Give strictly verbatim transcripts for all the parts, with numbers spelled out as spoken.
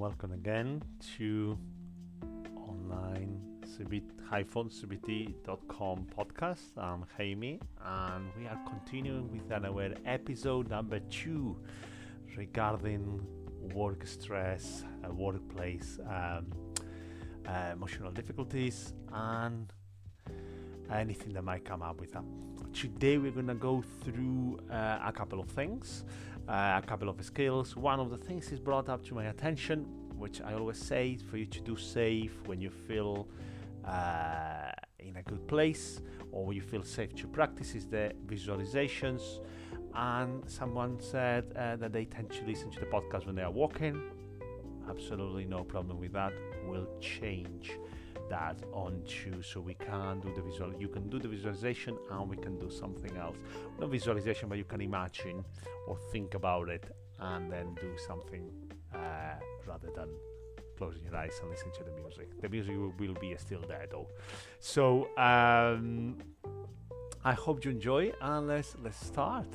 Welcome again to online C B T dot com podcast. I'm Jaime, and we are continuing with our episode number two regarding work stress, uh, workplace, um, uh, emotional difficulties, and anything that might come up with that. Today we're going to go through uh, a couple of things, uh, a couple of skills. One of the things is brought up to my attention, which I always say for you to do safe when you feel uh, in a good place or when you feel safe to practice is the visualizations. And someone said uh, that they tend to listen to the podcast when they are walking. Absolutely no problem with that. We'll change that onto so we can do the visual you can do the visualization and we can do something else, not visualization, but you can imagine or think about it and then do something uh, rather than closing your eyes and listen to the music. The music will, will be still there though. So um, I hope you enjoy, and let's let's start.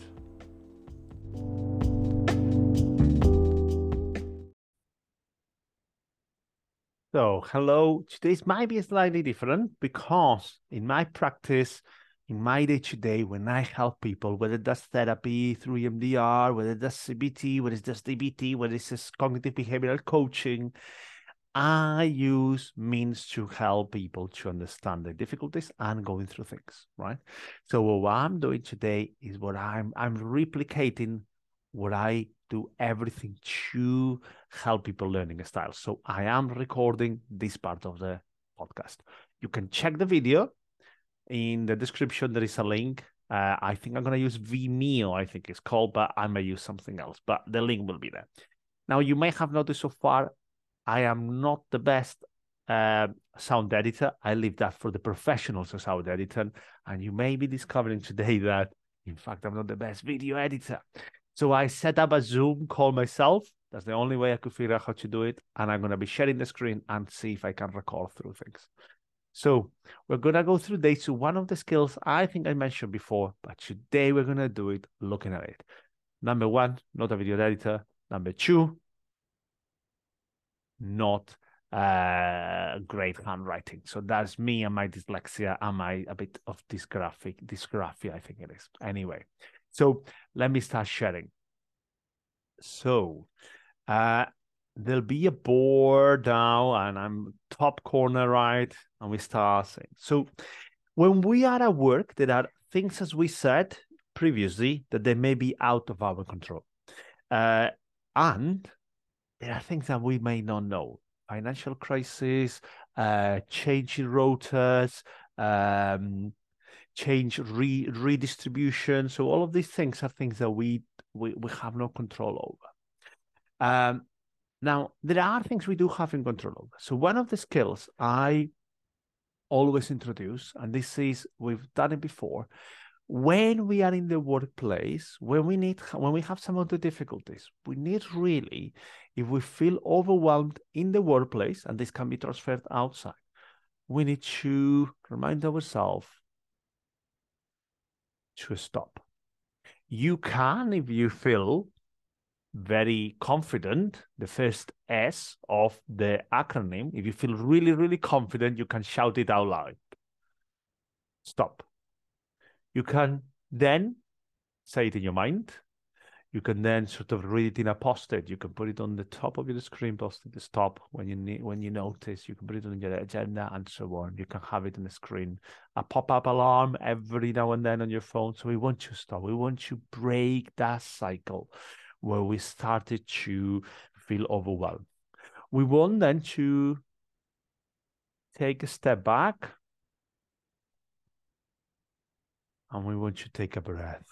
So, hello. Today's might be slightly different because in my practice, in my day-to-day, when I help people, whether that's therapy through E M D R, whether that's C B T, whether it's just D B T, whether it's just cognitive behavioral coaching, I use means to help people to understand their difficulties and going through things, right? So what I'm doing today is what I'm I'm replicating what I do everything to help people learning a style. So I am recording this part of the podcast. You can check the video. In the description, there is a link. Uh, I think I'm going to use Vimeo, I think it's called, but I may use something else, but the link will be there. Now, you may have noticed so far, I am not the best uh, sound editor. I leave that for the professionals of sound editing. And you may be discovering today that, in fact, I'm not the best video editor. So I set up a Zoom call myself. That's the only way I could figure out how to do it. And I'm going to be sharing the screen and see if I can record through things. So we're going to go through this. So one of the skills I think I mentioned before, but today we're going to do it looking at it. Number one, not a video editor. Number two, not uh, great handwriting. So that's me and my dyslexia and my a bit of dysgraphic, dysgraphia, I think it is. Anyway, so let me start sharing. So uh, there'll be a board now, and I'm top corner right, and we start saying. So when we are at work, there are things, as we said previously, that they may be out of our control. Uh, and there are things that we may not know. Financial crisis, uh, change in rotas, um, change re redistribution. So all of these things are things that we we, we have no control over. Um, now, there are things we do have in control over. So one of the skills I always introduce, and this is, we've done it before, when we are in the workplace, when we need, when we have some of the difficulties, we need really, if we feel overwhelmed in the workplace, and this can be transferred outside, we need to remind ourselves to stop. You can, if you feel very confident, the first S of the acronym, if you feel really, really confident, you can shout it out loud. Stop. You can then say it in your mind. You can then sort of read it in a post-it. You can put it on the top of your screen, post-it, stop when you need, when you notice. You can put it on your agenda and so on. You can have it on the screen. A pop-up alarm every now and then on your phone. So we want to stop. We want to break that cycle where we started to feel overwhelmed. We want then to take a step back, and we want to take a breath.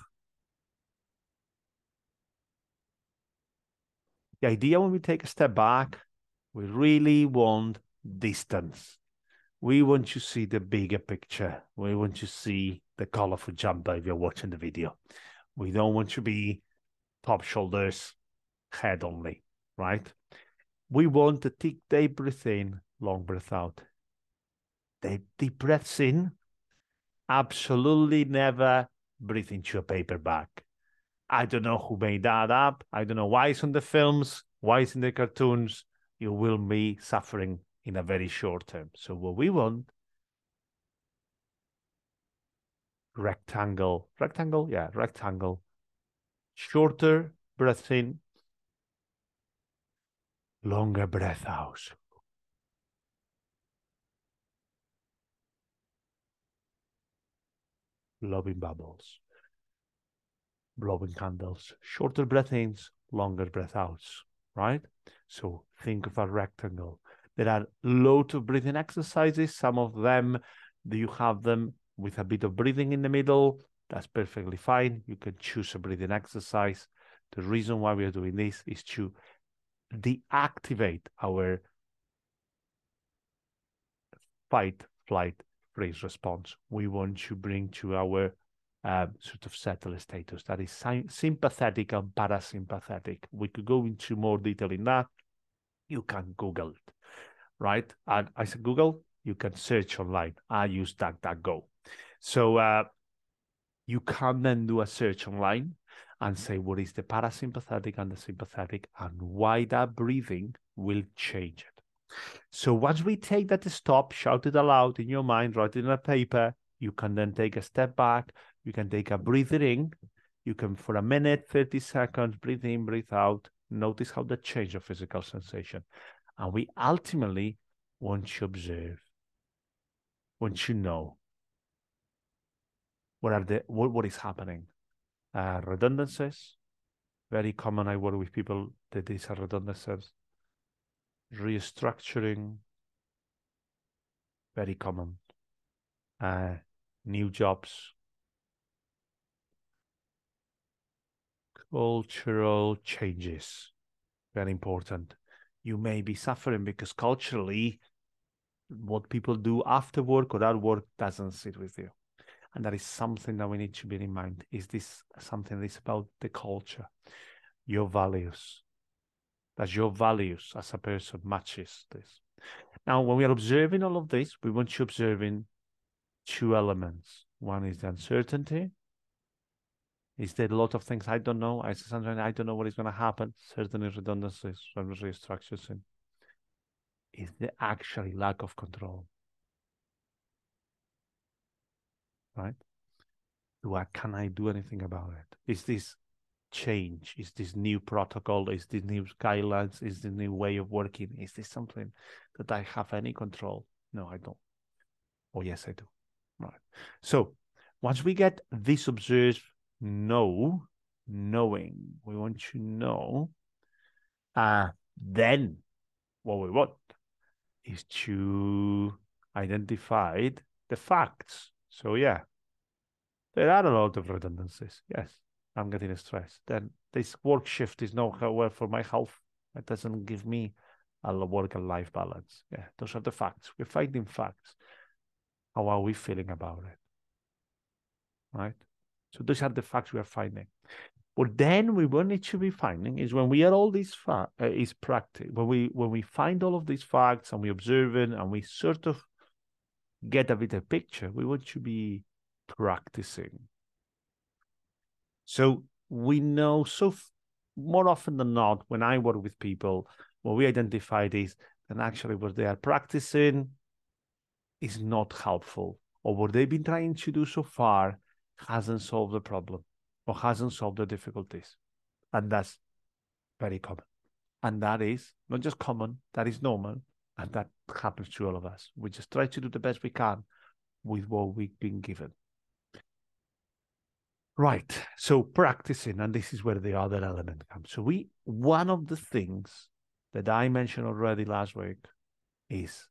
The idea when we take a step back, we really want distance. We want to see the bigger picture. We want to see the colorful jumper if you're watching the video. We don't want to be top shoulders, head only, right? We want to take deep breath in, long breath out. Deep, deep breaths in. Absolutely never breathe into a paper bag. I don't know who made that up. I don't know why it's on the films, why it's in the cartoons. you will be suffering in a very short term. So what we want, rectangle, rectangle, yeah, rectangle, shorter breath in, longer breath out. Blowing bubbles, blowing candles, shorter breath ins, longer breath outs, right? So think of a rectangle. There are loads of breathing exercises. Some of them, you have them with a bit of breathing in the middle. That's perfectly fine. You can choose a breathing exercise. The reason why we are doing this is to deactivate our fight, flight, freeze response. We want to bring to our um, sort of settled status that is sympathetic and parasympathetic. We could go into more detail in that. You can Google it, right? And I said Google, you can search online. I use DuckDuckGo. So uh, you can then do a search online and say what is the parasympathetic and the sympathetic and why that breathing will change it. So once we take that stop, shout it aloud in your mind, write it on a paper, you can then take a step back, you can take a breather in, you can for a minute, thirty seconds, breathe in, breathe out, notice how that change of physical sensation. And we ultimately want to observe, want to know what are the what, what is happening. Uh, redundancies, very common. I work with people that these are redundancies. Restructuring, very common. Uh, new jobs, cultural changes, very important. You may be suffering because culturally, what people do after work or at work doesn't sit with you. And that is something that we need to bear in mind. Is this something that is about the culture, your values? Does your values as a person matches this? Now, when we are observing all of this, we want to observe in two elements. One is the uncertainty. Is there a lot of things I don't know? I sometimes I don't know what is going to happen. Certainly redundancies, restructures. Is there actually lack of control? Right? Do I, can I do anything about it? Is this change? Is this new protocol? Is this new guidelines? Is this new way of working? Is this something that I have any control? No, I don't. Oh, yes, I do. Right. So once we get this observed, know, knowing, we want to know, uh, then what we want is to identify the facts. So yeah, there are a lot of redundancies. Yes, I'm getting stressed. Then this work shift is not well for my health. It doesn't give me a work and life balance. Yeah, those are the facts. We're finding facts. How are we feeling about it? Right? So those are the facts we are finding. But then we want to be finding is when we are all these facts, uh, is practice. When we when we find all of these facts and we observe it and we sort of get a bit of picture, we want to be practicing. So we know so more often than not, when I work with people, what we identify is that actually what they are practicing is not helpful, or what they've been trying to do so far hasn't solved the problem or hasn't solved the difficulties. And that's very common. And that is not just common, that is normal. And that happens to all of us. We just try to do the best we can with what we've been given. Right. So practicing, and this is where the other element comes. So we, one of the things that I mentioned already last week is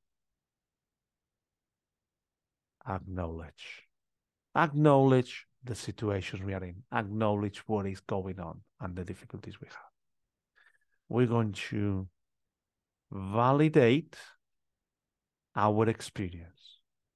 acknowledge. Acknowledge the situation we are in. Acknowledge what is going on and the difficulties we have. We're going to validate our experience.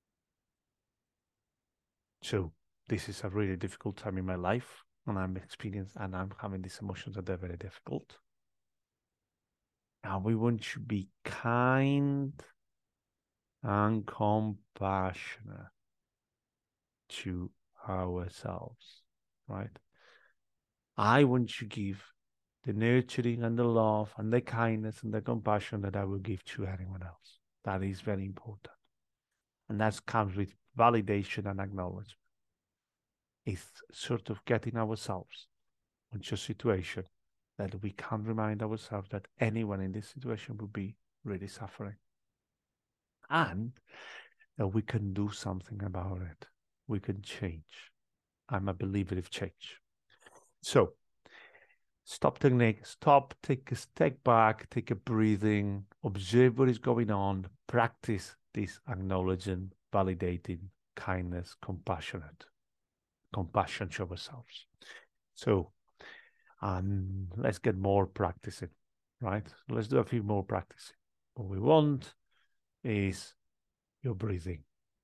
So this is a really difficult time in my life, and I'm experiencing and I'm having these emotions that are very difficult. Now we want to be kind and compassionate to ourselves, right? I want to give the nurturing and the love and the kindness and the compassion that I will give to anyone else. That is very important. And that comes with validation and acknowledgement. It's sort of getting ourselves into a situation that we can remind ourselves that anyone in this situation would be really suffering. And that we can do something about it. We can change. I'm a believer of change. So, stop technique, stop, take a step back, take a breathing, observe what is going on, practice this acknowledging, validating, kindness, compassionate, compassion to ourselves. So, and let's get more practicing, right? Let's do a few more practicing. What we want is your breathing.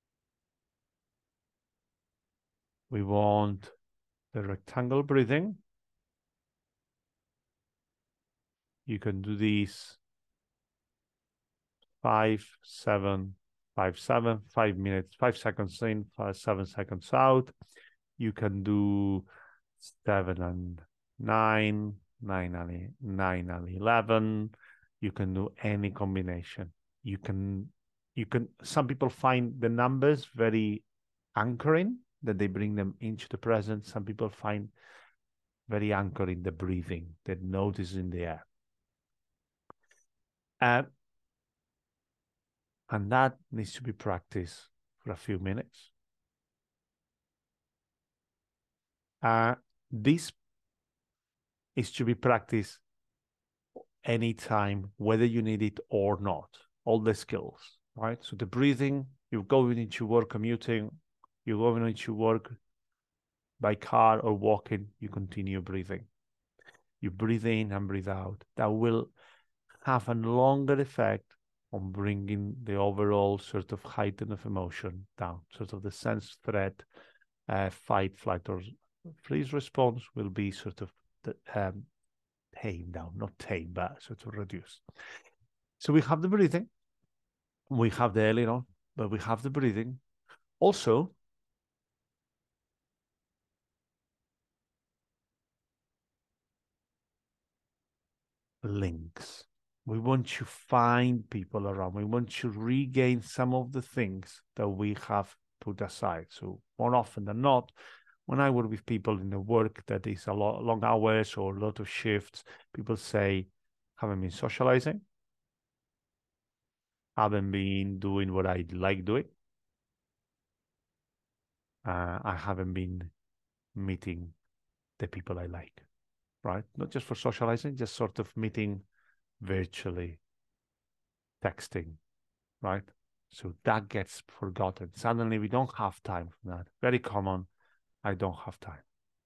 We want the rectangle breathing. You can do these five, seven, five, seven, five minutes, five seconds in, five, seven seconds out. You can do seven and nine, nine and nine and eleven. You can do any combination. You can, you can. Some people find the numbers very anchoring, that they bring them into the present. Some people find very anchoring the breathing, that notice in the air. Uh, and that needs to be practiced for a few minutes. Uh, this is to be practiced anytime, whether you need it or not, all the skills, right? So the breathing, you're going into work commuting, you're going into work by car or walking, you continue breathing. You breathe in and breathe out. That will have a longer effect on bringing the overall sort of heighten of emotion down, sort of the sense threat, uh, fight, flight, or freeze response will be sort of the, um, tame down, not tame, but sort of reduce. So we have the breathing, we have the aileron, but we have the breathing. Also, links. We want to find people around. We want to regain some of the things that we have put aside. So more often than not, when I work with people in the work that is a lot long hours or a lot of shifts, people say, haven't been socializing, haven't been doing what I like doing. Uh, I haven't been meeting the people I like, right? Not just for socializing, just sort of meeting virtually, texting, right? So that gets forgotten. Suddenly we don't have time for that. Very common, I don't have time.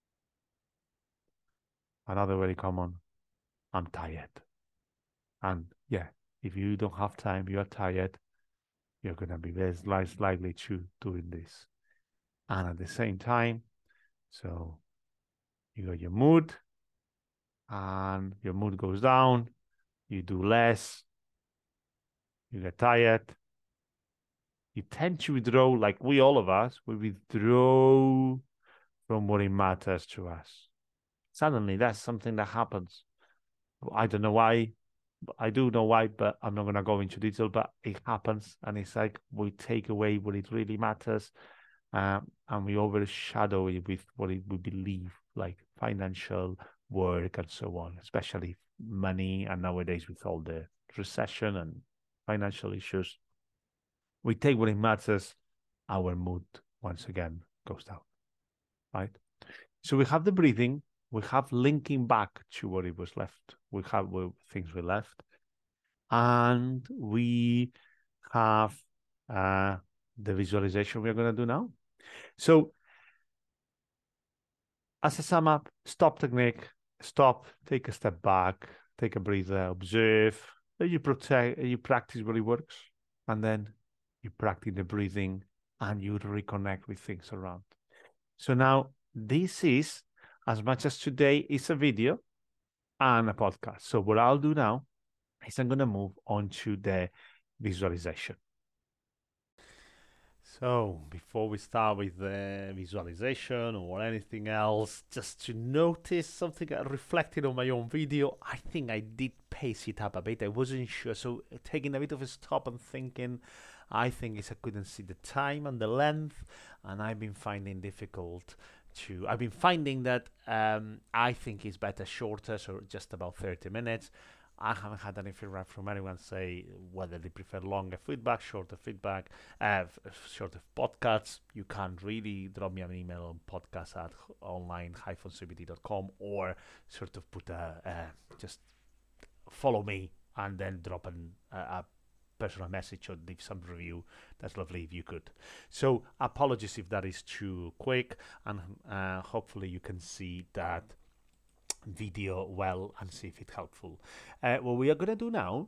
Another very common, I'm tired. And yeah, if you don't have time, you're tired, you're going to be less likely to doing this. And at the same time, so you got your mood, and your mood goes down, you do less, you get tired, you tend to withdraw, like we all of us, we withdraw from what it matters to us. Suddenly, that's something that happens. I don't know why. I do know why, but I'm not going to go into detail, but it happens. And it's like we take away what it really matters, um, and we overshadow it with what it, we believe, like financial work and so on, especially money. And nowadays, with all the recession and financial issues, we take what it matters, our mood once again goes down, right? So we have the breathing, we have linking back to what it was left, we have well, things we left, and we have uh, the visualization we're going to do now. So as a sum up, stop technique, stop, take a step back, take a breather, observe, then you protect, you practice what it works, and then you practice the breathing and you reconnect with things around. So now this is, as much as today is a video and a podcast. So what I'll do now is I'm going to move on to the visualization. So, before we start with the visualization or anything else, just to notice something I reflected on my own video, I think I did pace it up a bit. I wasn't sure. So, uh, taking a bit of a stop and thinking, I think it's I couldn't see the time and the length, and I've been finding difficult to. I've been finding that um, I think it's better shorter, so just about thirty minutes. I haven't had any feedback from anyone say whether they prefer longer feedback, shorter feedback, uh, shorter podcasts. You can really drop me an email on podcast at online dash c b t dot com or sort of put a, uh, just follow me and then drop an, a, a personal message or leave some review. That's lovely if you could. So apologies if that is too quick, and uh, hopefully you can see that video well and see if it's helpful. Uh, what we are going to do now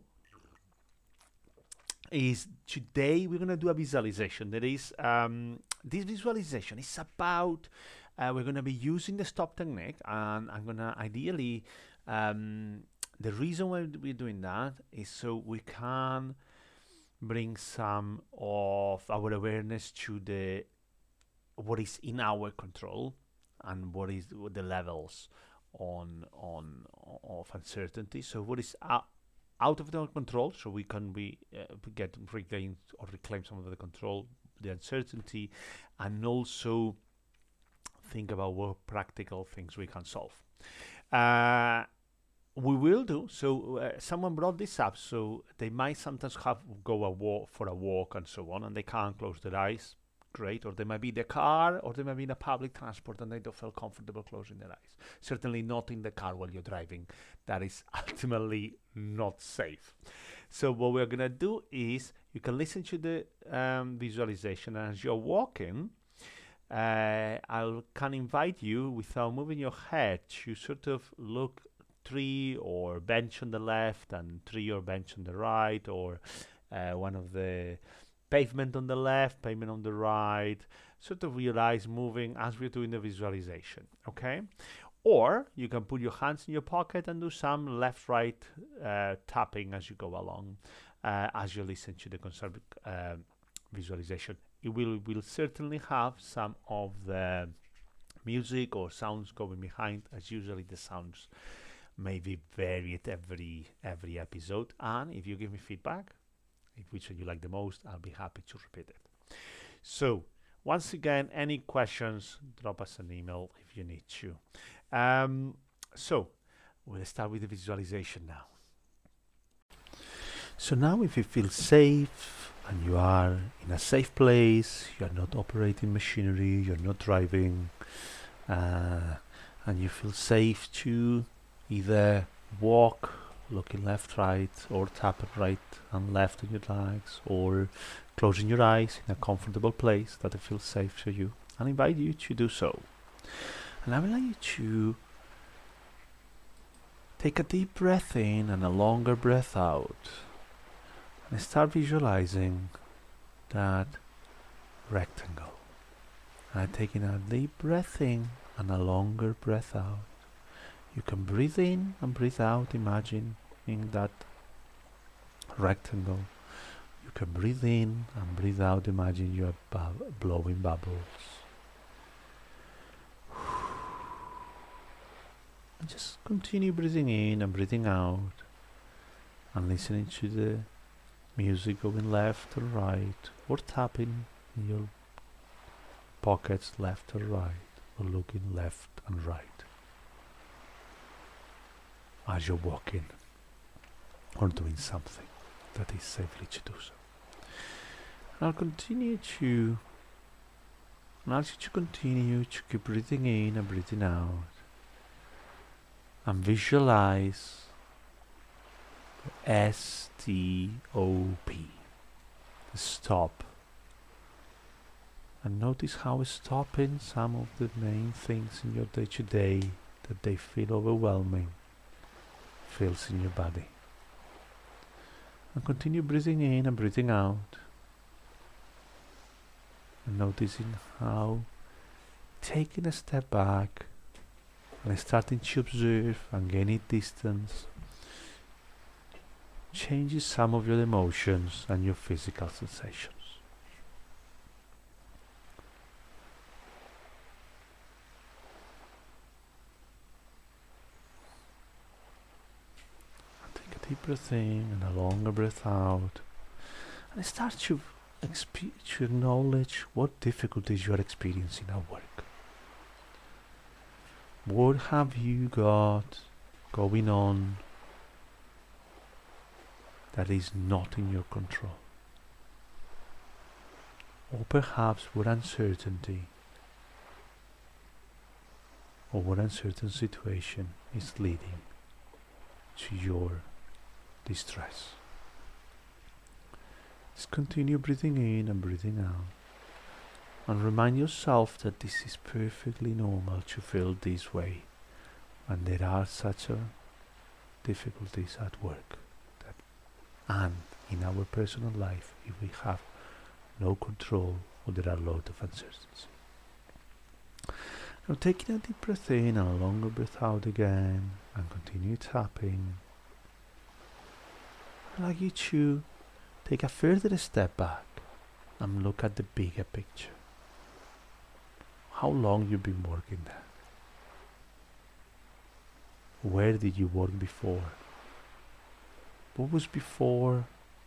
is today we're going to do a visualization. That is, um, this visualization is about, uh, we're going to be using the stop technique, and I'm going to ideally, um, the reason why we're doing that is so we can bring some of our awareness to the what is in our control and what is what the levels on on of uncertainty. So what is out, out of our control, so we can be uh, get regain or reclaim some of the control, the uncertainty, and also think about what practical things we can solve. Uh, we will do so. Uh, someone brought this up, so they might sometimes have go a walk for a walk and so on, and they can't close their eyes. Great, or they might be in the car, or they might be in a public transport and they don't feel comfortable closing their eyes. Certainly not in the car while you're driving. That is ultimately not safe. So what we're gonna do is you can listen to the um, visualization as you're walking. Uh, I can invite you without moving your head to sort of look tree or bench on the left and tree or bench on the right, or uh, one of the pavement on the left, pavement on the right, sort of your eyes moving as we're doing the visualization, okay? Or you can put your hands in your pocket and do some left-right uh, tapping as you go along, uh, as you listen to the conserv- uh, visualization. It will, will certainly have some of the music or sounds going behind, as usually the sounds may be varied every, every episode. And if you give me feedback, which one you like the most, I'll be happy to repeat it. So once again, any questions, drop us an email if you need to. Um, so we'll start with the visualization now. So now if you feel safe and you are in a safe place, you're not operating machinery, you're not driving, uh, and you feel safe to either walk looking left, right, or tapping right and left on your legs, or closing your eyes in a comfortable place that it feels safe for you, and invite you to do so. And I would like you to take a deep breath in and a longer breath out, and start visualizing that rectangle. And taking a deep breath in and a longer breath out. You can breathe in and breathe out, imagining that rectangle. You can breathe in and breathe out, imagine you are bu- blowing bubbles. And just continue breathing in and breathing out, and listening to the music going left or right, or tapping in your pockets left or right, or looking left and right as you're walking or doing something that is safely to do so. And I'll continue to and I'll ask you to continue to keep breathing in and breathing out, and visualize S T O P, the stop. And notice how stopping some of the main things in your day-to-day that they feel overwhelming feels in your body. And continue breathing in and breathing out, and noticing how taking a step back and starting to observe and gaining distance changes some of your emotions and your physical sensations. deep breath in and a longer breath out. And start to, exp- to acknowledge what difficulties you are experiencing at work. What have you got going on that is not in your control? Or perhaps what uncertainty or what uncertain situation is leading to your distress. Just continue breathing in and breathing out, and remind yourself that this is perfectly normal to feel this way when there are such a difficulties at work that, and in our personal life if we have no control or there are a lot of uncertainty. Now taking a deep breath in and a longer breath out again, and continue tapping. I'd like you to take a further step back and look at the bigger picture. How long you've been working there? Where did you work before? What was before?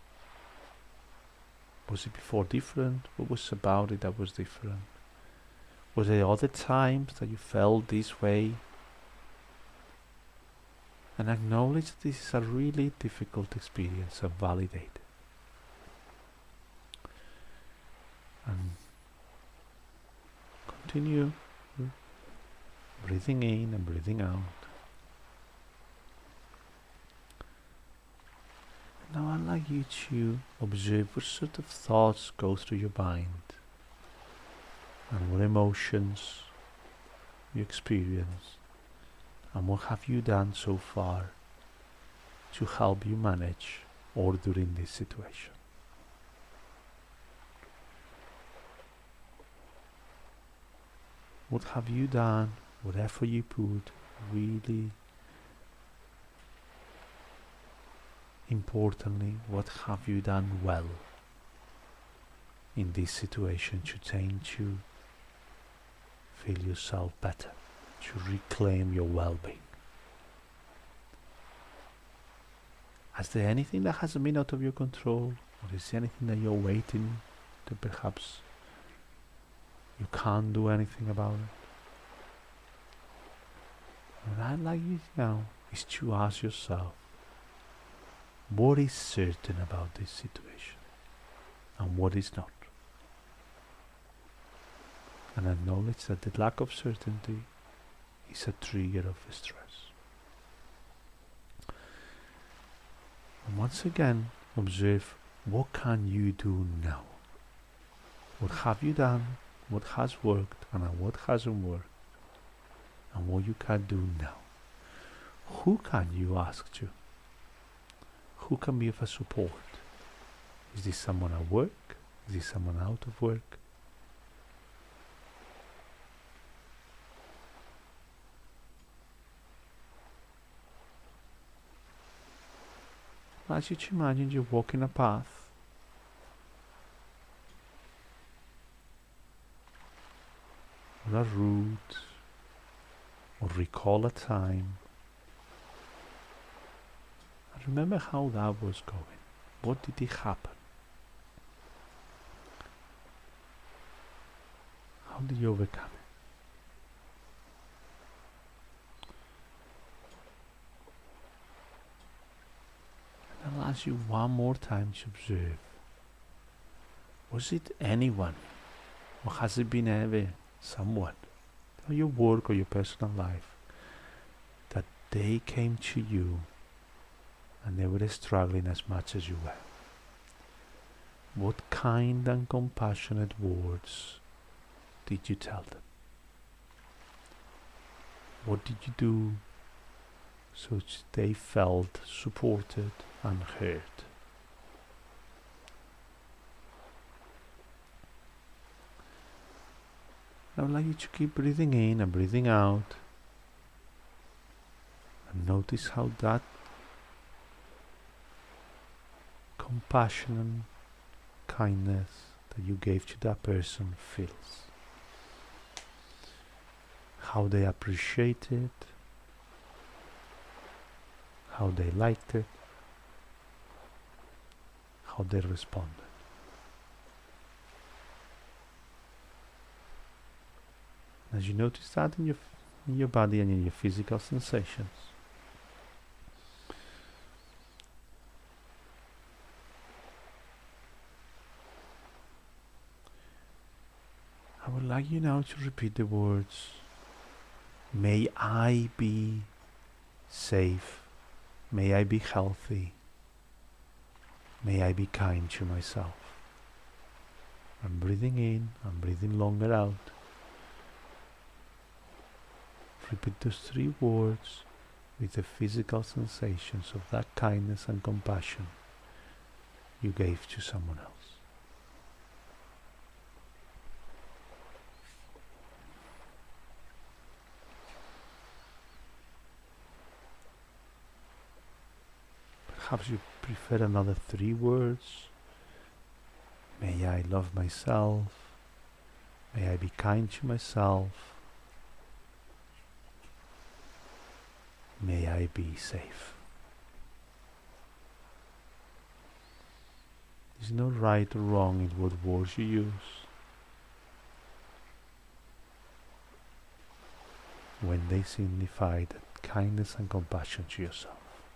Was it before different? What was about it that was different? Was there other times that you felt this way? And acknowledge that this is a really difficult experience and validate it. And continue breathing in and breathing out. Now I'd like you to observe what sort of thoughts go through your mind and what emotions you experience, and what have you done so far to help you manage or during this situation. What have you done, what effort you put, really importantly, what have you done well in this situation to tend to feel yourself better, to reclaim your well-being? Is there anything that hasn't been out of your control, or is there anything that you're waiting to perhaps you can't do anything about it? What I'd like you now is to ask yourself, what is certain about this situation and what is not? And acknowledge that the lack of certainty is a trigger of stress. And once again, observe what can you do now? What have you done? What has worked and what hasn't worked? And what you can do now? Who can you ask to? Who can be of a support? Is this someone at work? Is this someone out of work? I want you to imagine you're walking a path. Or a route, or recall a time. And remember how that was going. What did it happen? How did you overcome it? And I'll ask you one more time to observe. Was it anyone, or has it been ever someone, or your work or your personal life, that they came to you and they were struggling as much as you were? What kind and compassionate words did you tell them? What did you do so that they felt supported and heard? I would like you to keep breathing in and breathing out, and notice how that compassion and kindness that you gave to that person feels. How they appreciate it, how they liked it, how they responded. As you notice that in your in your body and in your physical sensations, I would like you now to repeat the words, may I be safe, may I be healthy, may I be kind to myself. I'm breathing in, I'm breathing longer out. Repeat those three words with the physical sensations of that kindness and compassion you gave to someone else. Perhaps you prefer another three words. May I love myself. May I be kind to myself. May I be safe. There's no right or wrong in what words you use. When they signify that kindness and compassion to yourself.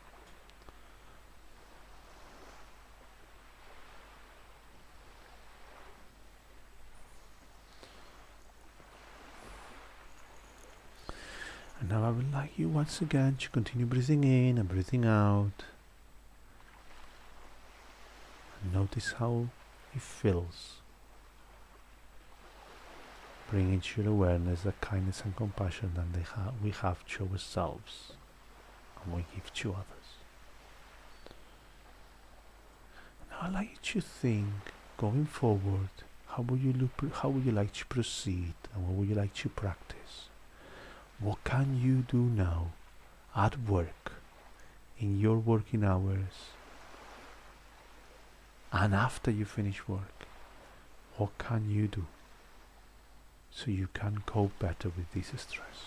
And now I would like you once again to continue breathing in and breathing out. And notice how it feels. Bring into your awareness the kindness and compassion that they ha we have to ourselves and we give to others. Now I'd like you to think, going forward, how would you look, how would you like to proceed and what would you like to practice? What can you do now at work, in your working hours, and after you finish work? What can you do so you can cope better with this stress?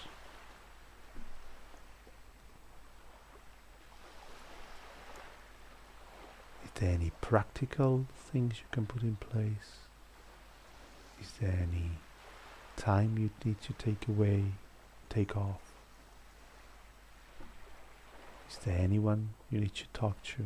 Is there any practical things you can put in place? Is there any time you need to take away? Take off? Is there anyone you need to talk to?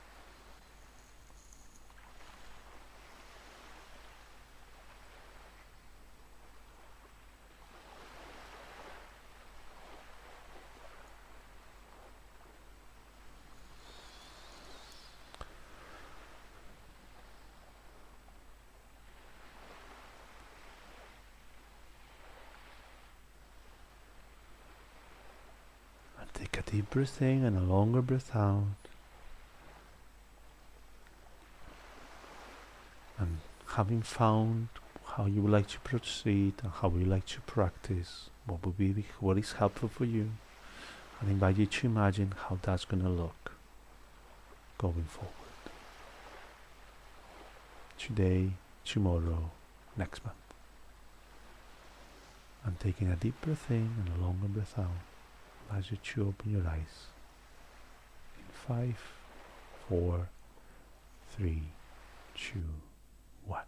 Take a deep breath in and a longer breath out. And having found how you would like to proceed and how you like to practice, what would be what is helpful for you, I invite you to imagine how that's going to look going forward. Today, tomorrow, next month. And taking a deep breath in and a longer breath out. As you to open your eyes in five, four, three, two, one.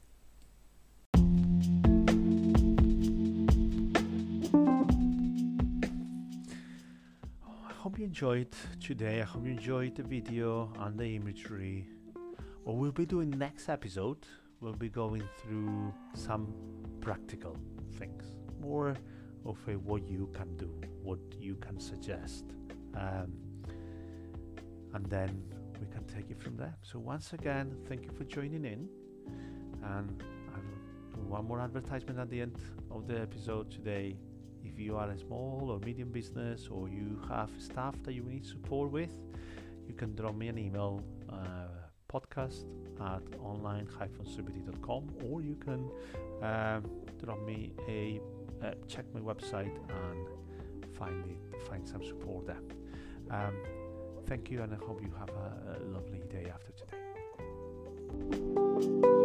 Oh, I hope you enjoyed today. I hope you enjoyed the video and the imagery. What we'll be doing next episode, we'll be going through some practical things, more of a what you can do, what you can suggest, um, and then we can take it from there. So once again, thank you for joining in, and I'll do one more advertisement at the end of the episode today. If you are a small or medium business, or you have staff that you need support with, you can drop me an email, uh, podcast at online dash servity dot com, or you can um, drop me a Uh, check my website and find it, find some support there. Um, thank you, and I hope you have a, a lovely day after today.